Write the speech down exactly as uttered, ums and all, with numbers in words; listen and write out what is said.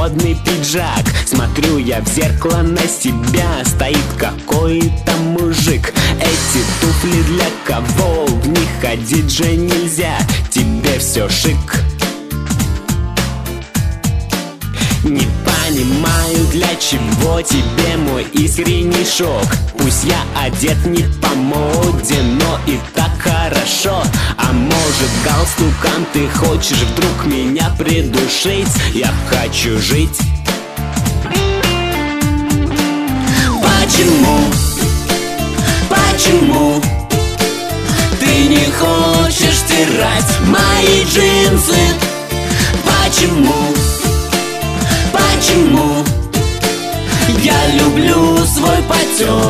модный пиджак. Смотрю я в зеркало на себя, стоит какой-то мужик. Эти туфли для кого? В них ходить же нельзя, тебе все шик. Не понимаю, для чего тебе мой искренний шок. Пусть я одет не по моде, но и так хорошо. А может, галстуком ты хочешь вдруг меня придушить? Я хочу жить. Почему? Почему ты не хочешь стирать мои джинсы? Почему? Почему я люблю свой потек?